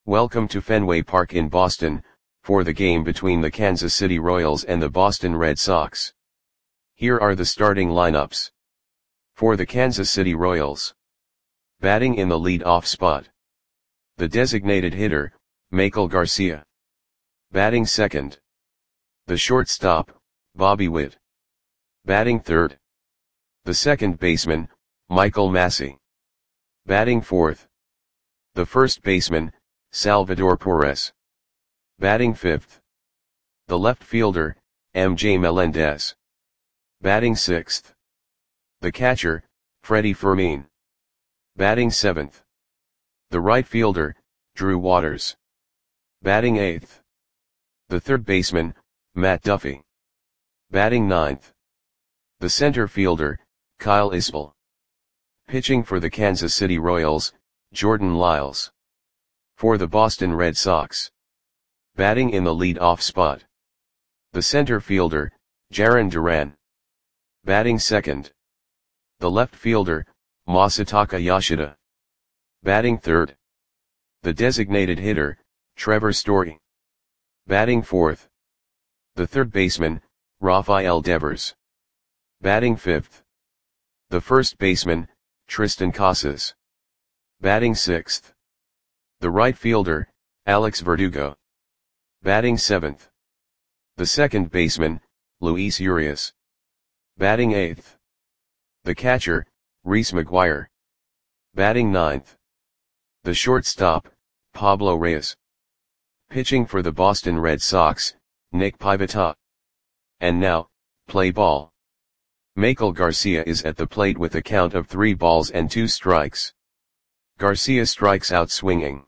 Welcome to Fenway Park in Boston, for the game between the Kansas City Royals and the Boston Red Sox. Here are the starting lineups. For the Kansas City Royals. Batting in the lead-off spot. The designated hitter, Maikel Garcia. Batting second. The shortstop, Bobby Witt. Batting third. The second baseman, Michael Massey. Batting fourth. The first baseman, Salvador Perez. Batting fifth. The left fielder, MJ Melendez. Batting sixth. The catcher, Freddie Fermin. Batting seventh. The right fielder, Drew Waters. Batting eighth. The third baseman, Matt Duffy. Batting ninth. The center fielder, Kyle Isbell. Pitching for the Kansas City Royals, Jordan Lyles. For the Boston Red Sox. Batting in the lead-off spot. The center fielder, Jarren Duran. Batting second. The left fielder, Masataka Yoshida. Batting third. The designated hitter, Trevor Story. Batting fourth. The third baseman, Rafael Devers. Batting fifth. The first baseman, Triston Casas. Batting sixth. The right fielder, Alex Verdugo. Batting seventh. The second baseman, Luis Urias. Batting eighth. The catcher, Reese McGuire. Batting ninth. The shortstop, Pablo Reyes. Pitching for the Boston Red Sox, Nick Pivetta. And now, play ball. Maikel Garcia is at the plate with a count of 3 balls and 2 strikes. Garcia strikes out swinging.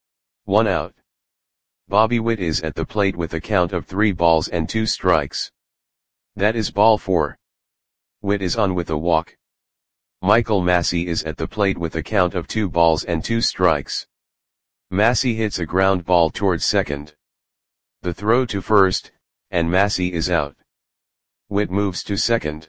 1 out. Bobby Witt is at the plate with a count of 3 balls and 2 strikes. That is ball 4. Witt is on with a walk. Michael Massey is at the plate with a count of 2 balls and 2 strikes. Massey hits a ground ball towards second. The throw to first, and Massey is out. Witt moves to second.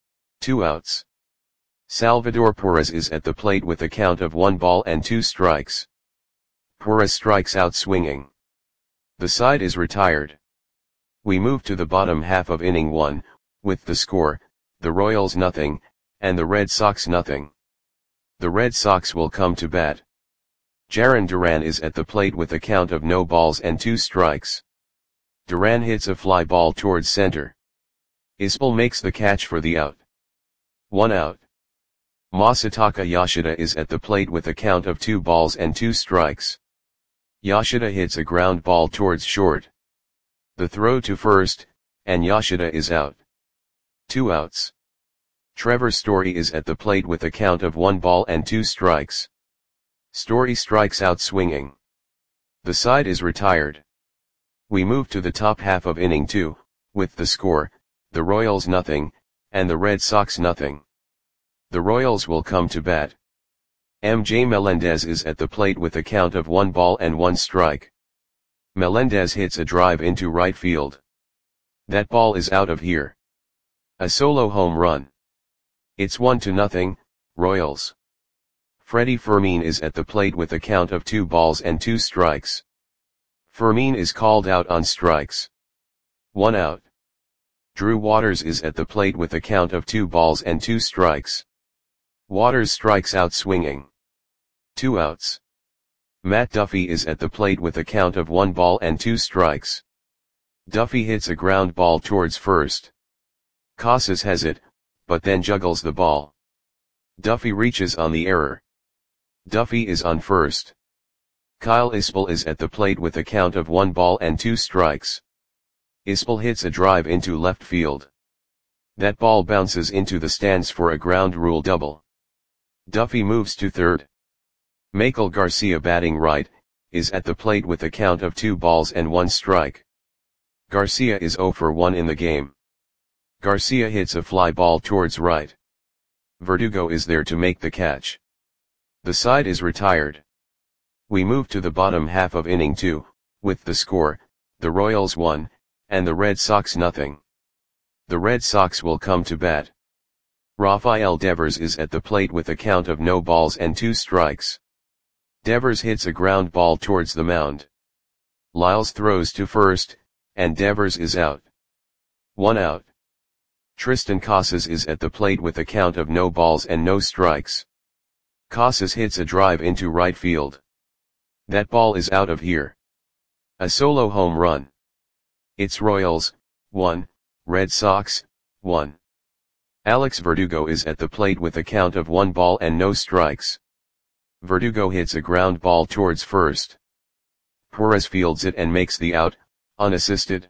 2 outs. Salvador Perez is at the plate with a count of 1 ball and 2 strikes. Perez strikes out swinging. The side is retired. We move to the bottom half of inning 1, with the score, the Royals nothing, and the Red Sox nothing. The Red Sox will come to bat. Jarren Duran is at the plate with a count of no balls and 2 strikes. Duran hits a fly ball towards center. Isbell makes the catch for the out. 1 out. Masataka Yoshida is at the plate with a count of 2 balls and 2 strikes. Yoshida hits a ground ball towards short. The throw to first, and Yoshida is out. 2 outs. Trevor Story is at the plate with a count of 1 ball and 2 strikes. Story strikes out swinging. The side is retired. We move to the top half of inning 2, with the score, the Royals nothing, and the Red Sox nothing. The Royals will come to bat. MJ Melendez is at the plate with a count of 1 ball and 1 strike. Melendez hits a drive into right field. That ball is out of here. A solo home run. It's 1-0, Royals. Freddie Fermin is at the plate with a count of 2 balls and 2 strikes. Fermin is called out on strikes. 1 out. Drew Waters is at the plate with a count of 2 balls and 2 strikes. Waters strikes out swinging. 2 outs. Matt Duffy is at the plate with a count of 1 ball and 2 strikes. Duffy hits a ground ball towards first. Casas has it, but then juggles the ball. Duffy reaches on the error. Duffy is on first. Kyle Isbell is at the plate with a count of 1 ball and 2 strikes. Isbell hits a drive into left field. That ball bounces into the stands for a ground rule double. Duffy moves to third. Maikel Garcia, batting right, is at the plate with a count of 2 balls and 1 strike. Garcia is 0 for 1 in the game. Garcia hits a fly ball towards right. Verdugo is there to make the catch. The side is retired. We move to the bottom half of inning 2, with the score, the Royals 1, and the Red Sox nothing. The Red Sox will come to bat. Rafael Devers is at the plate with a count of no balls and 2 strikes. Devers hits a ground ball towards the mound. Lyles throws to first, and Devers is out. 1 out. Tristan Casas is at the plate with a count of no balls and no strikes. Casas hits a drive into right field. That ball is out of here. A solo home run. It's Royals, 1, Red Sox, 1. Alex Verdugo is at the plate with a count of 1 ball and no strikes. Verdugo hits a ground ball towards first. Perez fields it and makes the out, unassisted.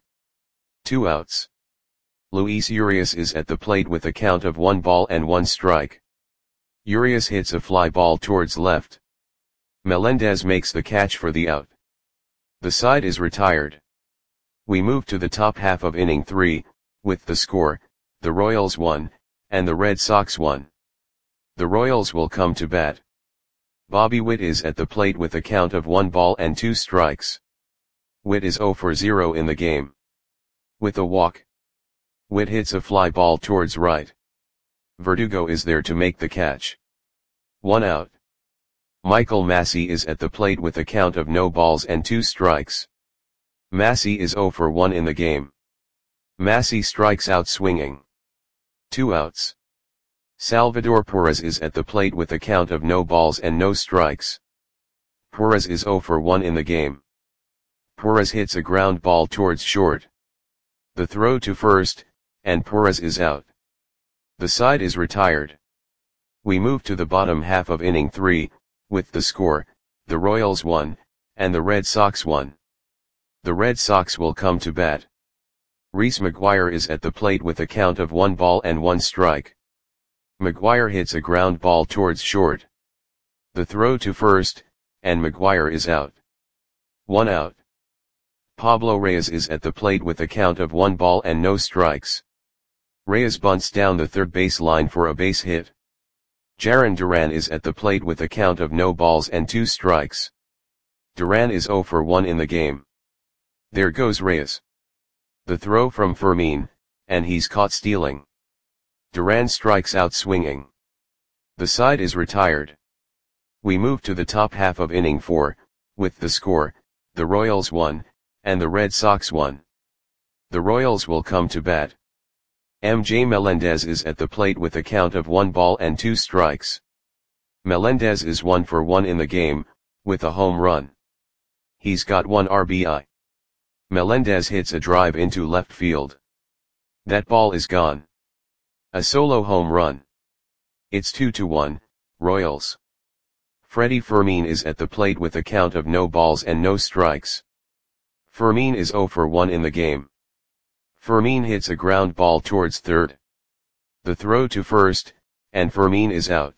2 outs. Luis Urias is at the plate with a count of 1 ball and 1 strike. Urias hits a fly ball towards left. Melendez makes the catch for the out. The side is retired. We move to the top half of inning 3, with the score, the Royals 1, and the Red Sox 1. The Royals will come to bat. Bobby Witt is at the plate with a count of 1 ball and 2 strikes. Witt is 0 for 0 in the game. With a walk, Witt hits a fly ball towards right. Verdugo is there to make the catch. 1 out. Michael Massey is at the plate with a count of no balls and 2 strikes. Massey is 0 for 1 in the game. Massey strikes out swinging. 2 outs. Salvador Perez is at the plate with a count of no balls and no strikes. Perez is 0 for 1 in the game. Perez hits a ground ball towards short. The throw to first, and Perez is out. The side is retired. We move to the bottom half of inning 3, with the score, the Royals 1, and the Red Sox 1. The Red Sox will come to bat. Reese McGuire is at the plate with a count of 1 ball and 1 strike. McGuire hits a ground ball towards short. The throw to first, and McGuire is out. 1 out. Pablo Reyes is at the plate with a count of 1 ball and no strikes. Reyes bunts down the third base line for a base hit. Jarren Duran is at the plate with a count of no balls and 2 strikes. Duran is 0 for 1 in the game. There goes Reyes. The throw from Fermin, and he's caught stealing. Duran strikes out swinging. The side is retired. We move to the top half of inning 4, with the score, the Royals 1, and the Red Sox 1. The Royals will come to bat. MJ Melendez is at the plate with a count of 1 ball and 2 strikes. Melendez is 1 for 1 in the game, with a home run. He's got 1 RBI. Melendez hits a drive into left field. That ball is gone. A solo home run. It's 2-1, Royals. Freddie Fermin is at the plate with a count of no balls and no strikes. Fermin is 0 for 1 in the game. Fermin hits a ground ball towards third. The throw to first, and Fermin is out.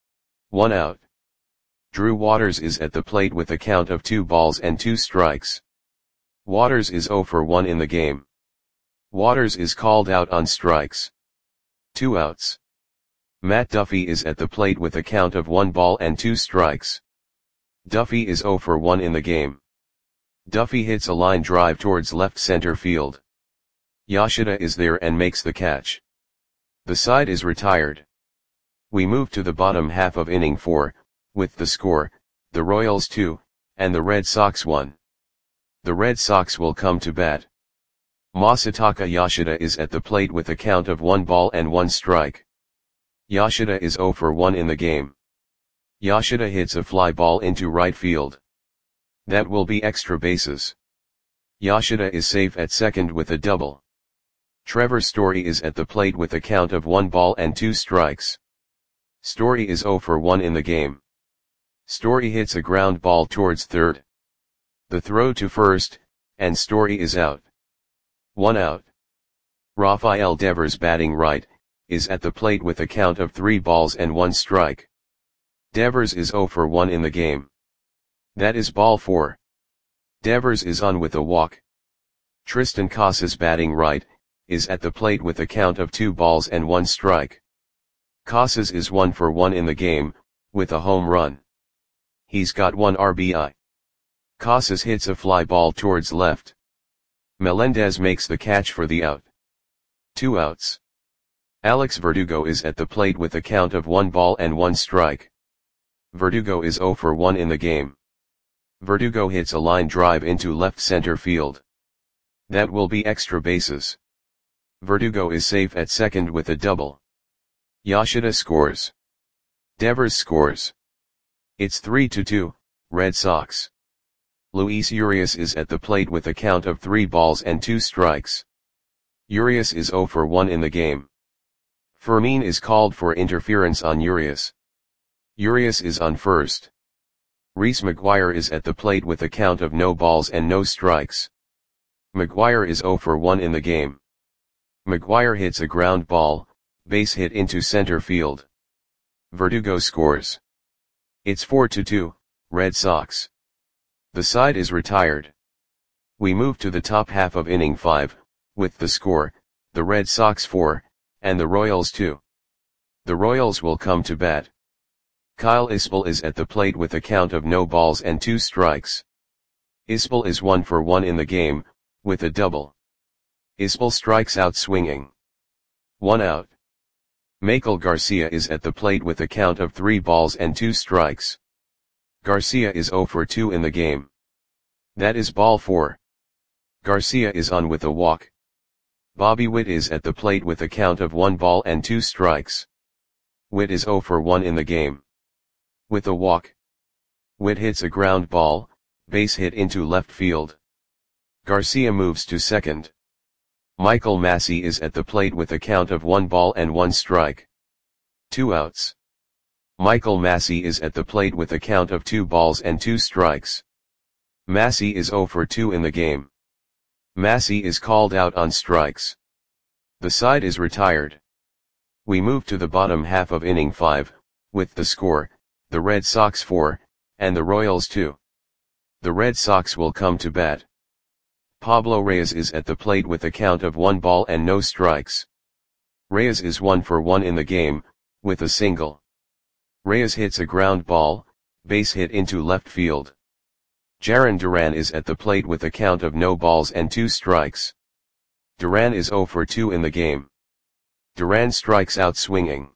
1 out. Drew Waters is at the plate with a count of 2 balls and 2 strikes. Waters is 0 for 1 in the game. Waters is called out on strikes. 2 outs. Matt Duffy is at the plate with a count of 1 ball and 2 strikes. Duffy is 0 for 1 in the game. Duffy hits a line drive towards left center field. Yoshida is there and makes the catch. The side is retired. We move to the bottom half of inning 4, with the score, the Royals 2, and the Red Sox 1. The Red Sox will come to bat. Masataka Yoshida is at the plate with a count of 1 ball and 1 strike. Yoshida is 0 for 1 in the game. Yoshida hits a fly ball into right field. That will be extra bases. Yoshida is safe at second with a double. Trevor Story is at the plate with a count of 1 ball and 2 strikes. Story is 0 for 1 in the game. Story hits a ground ball towards third. The throw to first, and Story is out. 1 out. Rafael Devers batting right, is at the plate with a count of 3 balls and 1 strike. Devers is 0 for 1 in the game. That is ball 4. Devers is on with a walk. Tristan Casas batting right, is at the plate with a count of 2 balls and 1 strike. Casas is 1 for 1 in the game, with a home run. He's got 1 RBI. Casas hits a fly ball towards left. Melendez makes the catch for the out. 2 outs. Alex Verdugo is at the plate with a count of 1 ball and 1 strike. Verdugo is 0 for 1 in the game. Verdugo hits a line drive into left center field. That will be extra bases. Verdugo is safe at second with a double. Yoshida scores. Devers scores. It's 3-2, Red Sox. Luis Urias is at the plate with a count of 3 balls and 2 strikes. Urias is 0 for 1 in the game. Fermin is called for interference on Urias. Urias is on first. Reese McGuire is at the plate with a count of no balls and no strikes. McGuire is 0 for 1 in the game. McGuire hits a ground ball, base hit into center field. Verdugo scores. It's 4-2, Red Sox. The side is retired. We move to the top half of inning 5, with the score, the Red Sox 4, and the Royals 2. The Royals will come to bat. Kyle Isbell is at the plate with a count of no balls and 2 strikes. Isbell is 1 for 1 in the game, with a double. Isbell strikes out swinging. 1 out. Michael Garcia is at the plate with a count of 3 balls and 2 strikes. Garcia is 0 for 2 in the game. That is ball 4. Garcia is on with a walk. Bobby Witt is at the plate with a count of 1 ball and 2 strikes. Witt is 0 for 1 in the game. With a walk. Witt hits a ground ball, base hit into left field. Garcia moves to second. Michael Massey is at the plate with a count of 1 ball and 1 strike. 2 outs. Michael Massey is at the plate with a count of 2 balls and 2 strikes. Massey is 0 for 2 in the game. Massey is called out on strikes. The side is retired. We move to the bottom half of inning 5, with the score, the Red Sox 4, and the Royals 2. The Red Sox will come to bat. Pablo Reyes is at the plate with a count of 1 ball and no strikes. Reyes is 1 for 1 in the game, with a single. Reyes hits a ground ball, base hit into left field. Jarren Duran is at the plate with a count of no balls and 2 strikes. Duran is 0 for 2 in the game. Duran strikes out swinging.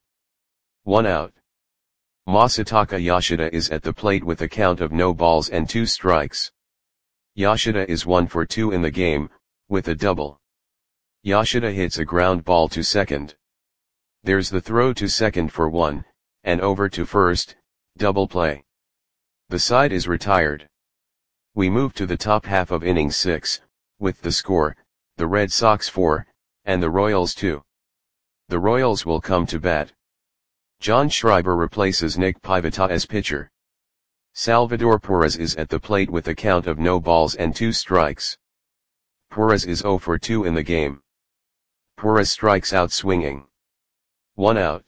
1 out. Masataka Yoshida is at the plate with a count of no balls and 2 strikes. Yoshida is 1 for 2 in the game, with a double. Yoshida hits a ground ball to second. There's the throw to second for 1, and over to first, double play. The side is retired. We move to the top half of inning 6, with the score, the Red Sox 4, and the Royals 2. The Royals will come to bat. John Schreiber replaces Nick Pivetta as pitcher. Salvador Perez is at the plate with a count of no balls and 2 strikes. Perez is 0 for 2 in the game. Perez strikes out swinging. 1 out.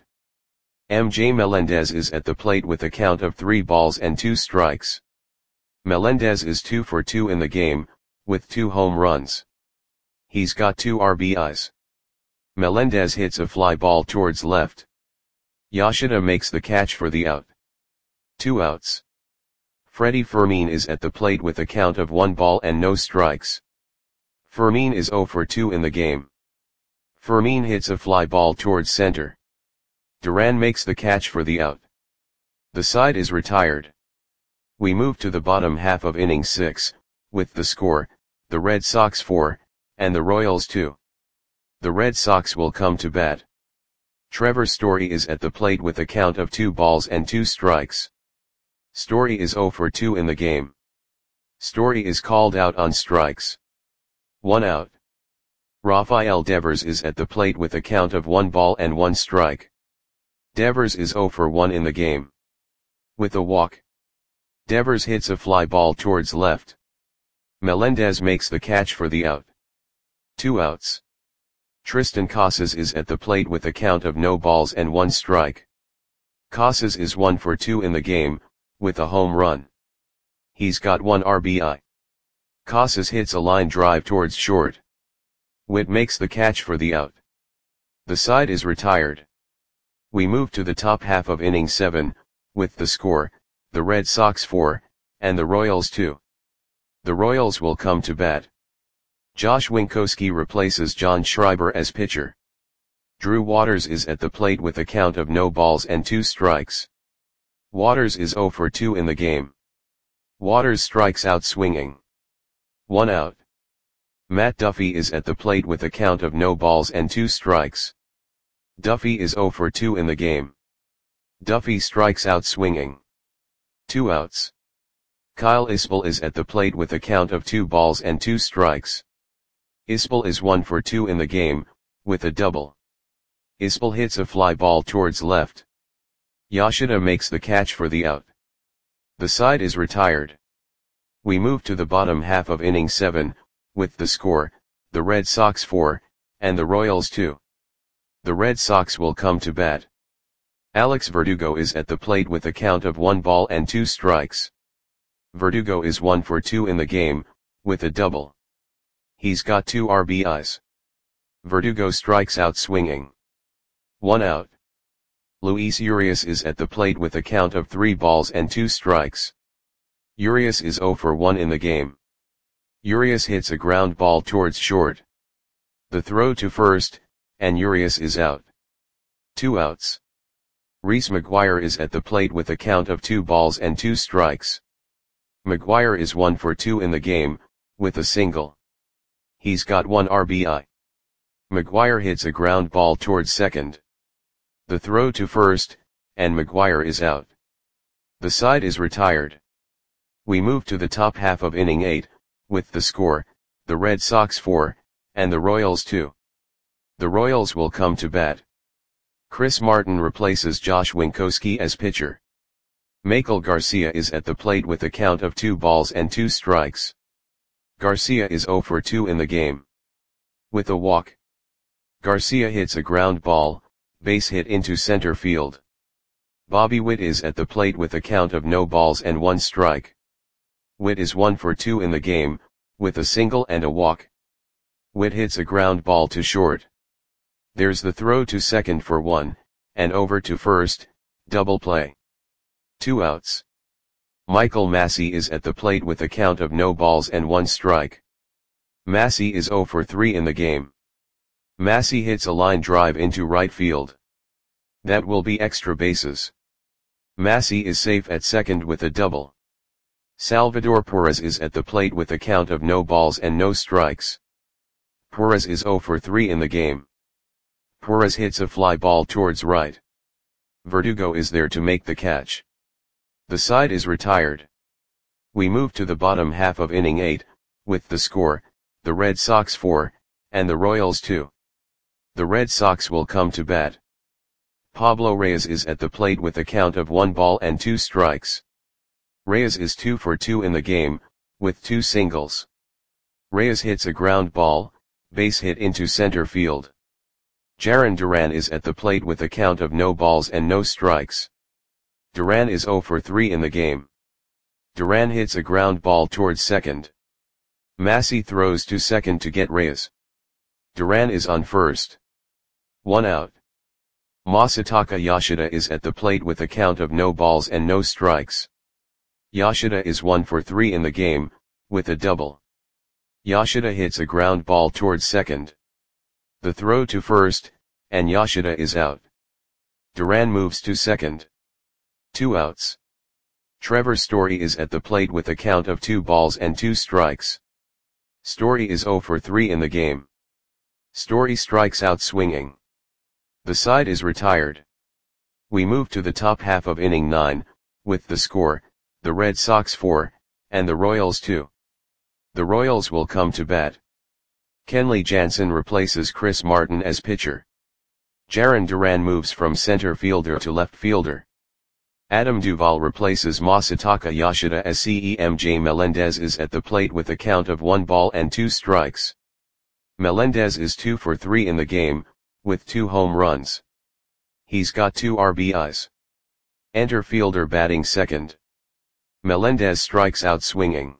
MJ Melendez is at the plate with a count of 3 balls and 2 strikes. Melendez is 2 for 2 in the game, with 2 home runs. He's got 2 RBIs. Melendez hits a fly ball towards left. Yoshida makes the catch for the out. 2 outs. Freddie Fermin is at the plate with a count of 1 ball and no strikes. Fermin is 0 for 2 in the game. Fermin hits a fly ball towards center. Duran makes the catch for the out. The side is retired. We move to the bottom half of inning 6, with the score, the Red Sox 4, and the Royals 2. The Red Sox will come to bat. Trevor Story is at the plate with a count of 2 balls and 2 strikes. Story is 0 for 2 in the game. Story is called out on strikes. 1 out. Rafael Devers is at the plate with a count of 1 ball and 1 strike. Devers is 0 for 1 in the game. With a walk. Devers hits a fly ball towards left. Melendez makes the catch for the out. 2 outs. Tristan Casas is at the plate with a count of no balls and 1 strike. Casas is 1 for 2 in the game, with a home run. He's got 1 RBI. Casas hits a line drive towards short. Witt makes the catch for the out. The side is retired. We move to the top half of inning 7, with the score, the Red Sox 4, and the Royals 2. The Royals will come to bat. Josh Winkowski replaces John Schreiber as pitcher. Drew Waters is at the plate with a count of no balls and 2 strikes. Waters is 0 for 2 in the game. Waters strikes out swinging. 1 out. Matt Duffy is at the plate with a count of no balls and 2 strikes. Duffy is 0 for 2 in the game. Duffy strikes out swinging. 2 outs. Kyle Isbell is at the plate with a count of 2 balls and 2 strikes. Isbell is 1 for 2 in the game, with a double. Isbell hits a fly ball towards left. Yoshida makes the catch for the out. The side is retired. We move to the bottom half of inning 7, with the score, the Red Sox 4, and the Royals 2. The Red Sox will come to bat. Alex Verdugo is at the plate with a count of 1 ball and 2 strikes. Verdugo is 1 for 2 in the game, with a double. He's got 2 RBIs. Verdugo strikes out swinging. 1 out. Luis Urias is at the plate with a count of 3 balls and 2 strikes. Urias is 0 for 1 in the game. Urias hits a ground ball towards short. The throw to first, and Urias is out. 2 outs. Reese McGuire is at the plate with a count of 2 balls and 2 strikes. McGuire is 1 for 2 in the game, with a single. He's got 1 RBI. McGuire hits a ground ball towards second. The throw to first, and McGuire is out. The side is retired. We move to the top half of inning 8, with the score, the Red Sox 4, and the Royals 2. The Royals will come to bat. Chris Martin replaces Josh Winkowski as pitcher. Michael Garcia is at the plate with a count of 2 balls and 2 strikes. Garcia is 0 for 2 in the game. With a walk. Garcia hits a ground ball, base hit into center field. Bobby Witt is at the plate with a count of no balls and 1 strike. Witt is 1 for 2 in the game, with a single and a walk. Witt hits a ground ball to short. There's the throw to second for 1, and over to first, double play. 2 outs. Michael Massey is at the plate with a count of no balls and 1 strike. Massey is 0 for 3 in the game. Massey hits a line drive into right field. That will be extra bases. Massey is safe at second with a double. Salvador Perez is at the plate with a count of no balls and no strikes. Perez is 0 for 3 in the game. Perez hits a fly ball towards right. Verdugo is there to make the catch. The side is retired. We move to the bottom half of inning 8, with the score, the Red Sox 4, and the Royals 2. The Red Sox will come to bat. Pablo Reyes is at the plate with a count of 1 ball and 2 strikes. Reyes is 2 for 2 in the game, with 2 singles. Reyes hits a ground ball, base hit into center field. Jarren Duran is at the plate with a count of no balls and no strikes. Duran is 0 for 3 in the game. Duran hits a ground ball towards second. Massey throws to second to get Reyes. Duran is on first. 1 out. Masataka Yoshida is at the plate with a count of no balls and no strikes. Yoshida is 1 for 3 in the game, with a double. Yoshida hits a ground ball towards second. The throw to first, and Yoshida is out. Duran moves to second. 2 outs. Trevor Story is at the plate with a count of 2 balls and 2 strikes. Story is 0 for 3 in the game. Story strikes out swinging. The side is retired. We move to the top half of inning 9, with the score, the Red Sox 4, and the Royals 2. The Royals will come to bat. Kenley Jansen replaces Chris Martin as pitcher. Jarren Duran moves from center fielder to left fielder. Adam Duvall replaces Masataka Yoshida as CEMJ Melendez is at the plate with a count of 1 ball and 2 strikes. Melendez is 2 for 3 in the game, with 2 home runs. He's got 2 RBIs. Enter fielder batting second. Melendez strikes out swinging.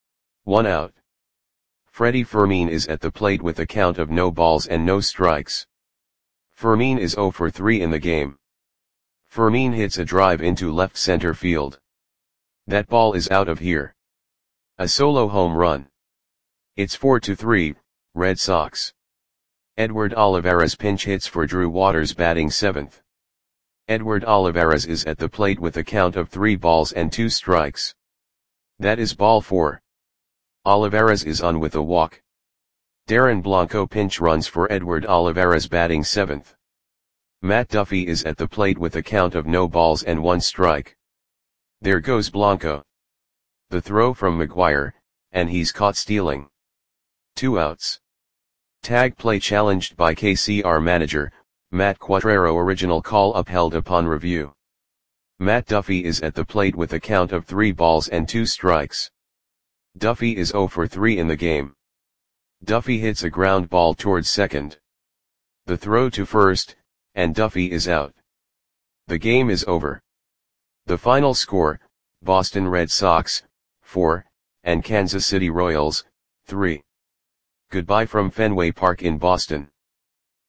1 out. Freddie Fermin is at the plate with a count of no balls and no strikes. Fermin is 0 for 3 in the game. Fermin hits a drive into left center field. That ball is out of here. A solo home run. It's 4-3, Red Sox. Edward Olivares pinch hits for Drew Waters batting seventh. Edward Olivares is at the plate with a count of 3 balls and 2 strikes. That is ball 4. Olivares is on with a walk. Darren Blanco pinch runs for Edward Olivares batting 7th. Matt Duffy is at the plate with a count of no balls and 1 strike. There goes Blanco. The throw from McGuire, and he's caught stealing. 2 outs. Tag play challenged by KCR manager, Matt Quatraro. Original call upheld upon review. Matt Duffy is at the plate with a count of 3 balls and 2 strikes. Duffy is 0 for 3 in the game. Duffy hits a ground ball towards second. The throw to first, and Duffy is out. The game is over. The final score, Boston Red Sox, 4, and Kansas City Royals, 3. Goodbye from Fenway Park in Boston.